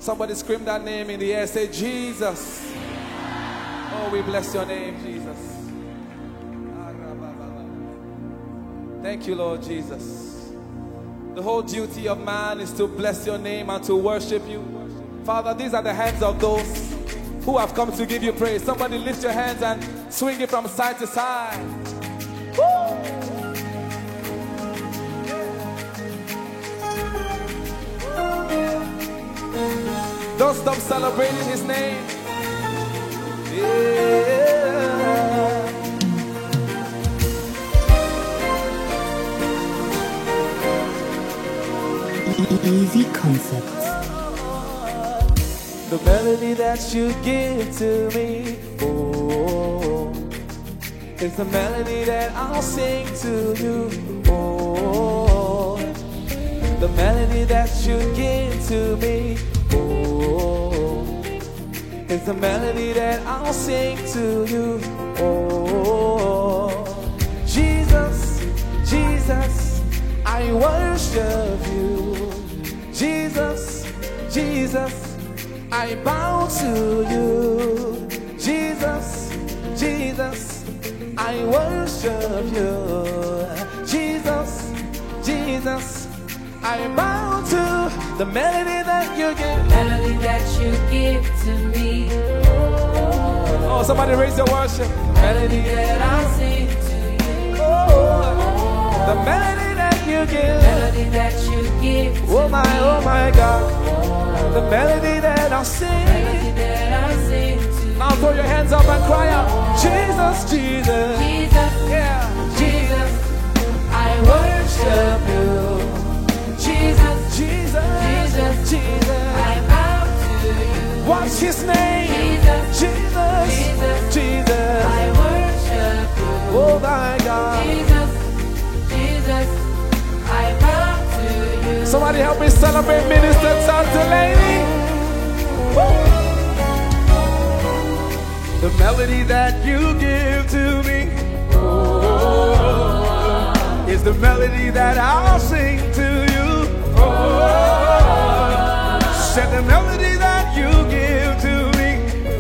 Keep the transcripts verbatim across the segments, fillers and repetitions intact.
Somebody scream that name in the air. Say, Jesus. Oh, we bless your name, Jesus. Thank you, Lord Jesus. The whole duty of man is to bless your name and to worship you. Father, these are the hands of those who have come to give you praise. Somebody lift your hands and swing it from side to side. Woo! Don't stop celebrating his name. Yeah. Easy Concepts. The melody that you give to me, oh, it's the melody that I'll sing to you, oh, the melody that you give to me, oh, it's the melody that I'll sing to you, oh, Jesus, Jesus, I worship you, Jesus, Jesus, I bow to you, Jesus, Jesus, I worship you, Jesus, Jesus, I bow to the melody that you give, melody that you give to me. Oh, oh somebody raise your worship, melody that I sing to you. Oh, the melody that you give, melody that you give to oh my, me. oh my God, the melody that I'll sing, melody that I sing to you. Now throw your hands up and cry out, Jesus, Jesus, Jesus, yeah, Jesus, I worship you. Jesus, Jesus, Jesus, Jesus, I bow to you. what's his name? Jesus, Jesus, Jesus, Jesus, I worship you. oh my God. Jesus, Jesus, I bow to you. Somebody help me celebrate Minister Santa Lady. Woo! The melody that you give to me, oh, is the melody that I'll sing to you. Oh, said the melody that you give to me,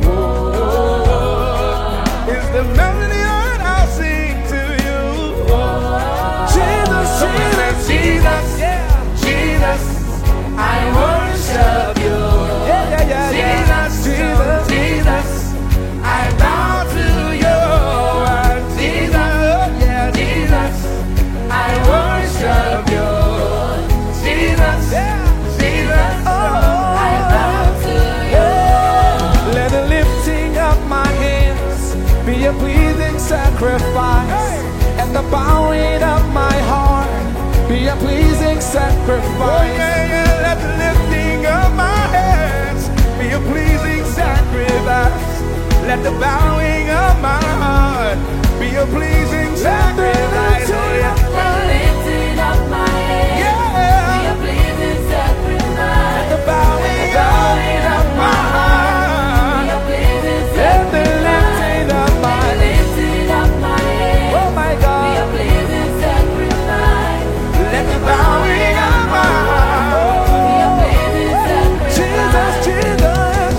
oh, is the melody that I'll sing to you. Oh, Jesus, Jesus, Jesus, yeah, Jesus, I worship you. yeah, yeah, yeah, yeah. Jesus, Jesus, Jesus, I bow to you. Jesus, yeah, Jesus, I worship you. Jesus, Yeah. Jesus, Oh, I bow to you. let the lifting of my hands be a pleasing sacrifice, and the bowing of my heart be a pleasing sacrifice. Oh, yeah, yeah. Let the lifting of my hands be a pleasing sacrifice. Let the bowing of my heart be a pleasing sacrifice. Oh, yeah. The lifting of my hands Yeah. be a pleasing sacrifice. The bowing of my heart. Be a pleasing Let the sacrifice. lifting of my The lifting of my hands oh my be a God. pleasing sacrifice. Let the bowing of my heart. Be a pleasing sacrifice. Jesus, Jesus.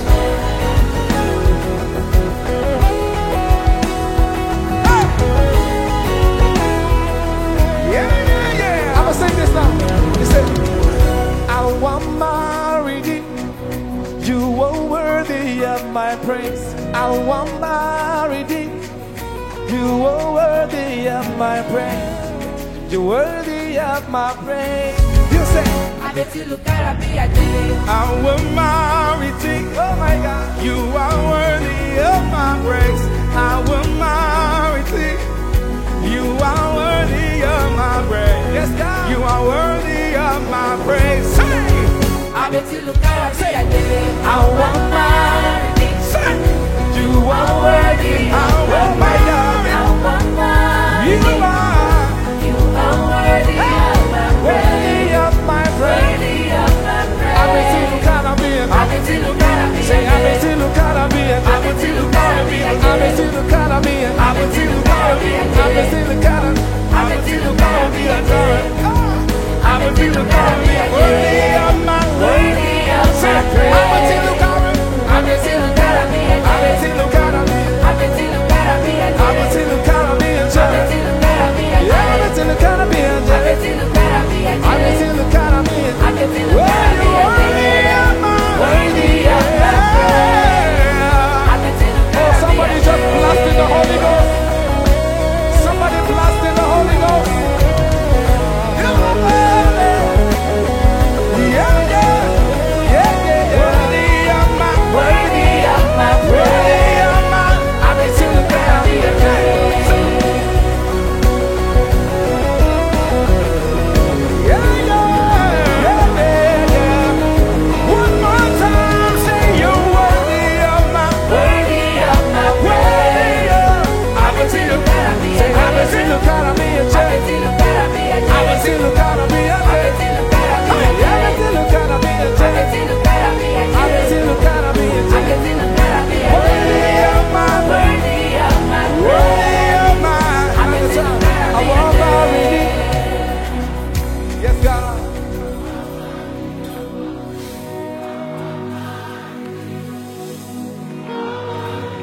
Yeah, yeah, yeah. I'ma sing this now. He said, I want my redeem. You are worthy of my praise. I want my redeem. You are worthy of my praise. You're worthy of my praise. You say, Abetilucara biadele. I want my redeem. Oh my God. You are worthy of my praise. I want my redeem. You are worthy of my praise. Yes, God. You are worthy of my praise. Say, Abetilucara biadele. I want my redeem. Say, you are worthy. I want my God. I want my You are You are worthy of my worthy praise. of my praise. Worthy of my praise. Abetilucara biadele. Abetilucara Say, biadele. Abetilucara biadele. Abetilucara biadele. Abetilucara biadele. Abetilucara biadele. Abetilucara. Abetilucara biadele. Abetilucara biadele. Worthy of my praise. Worthy of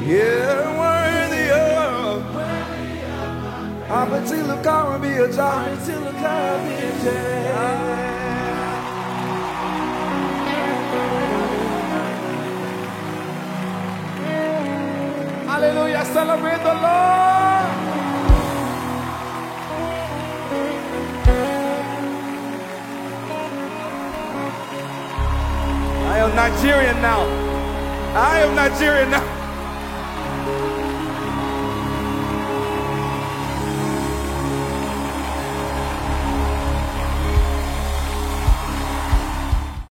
Yeah, worthy of. Apatila Caribbean Jai. Apatila Caribbean Jai. Hallelujah, celebrate the Lord. I am Nigerian now. I am Nigerian now.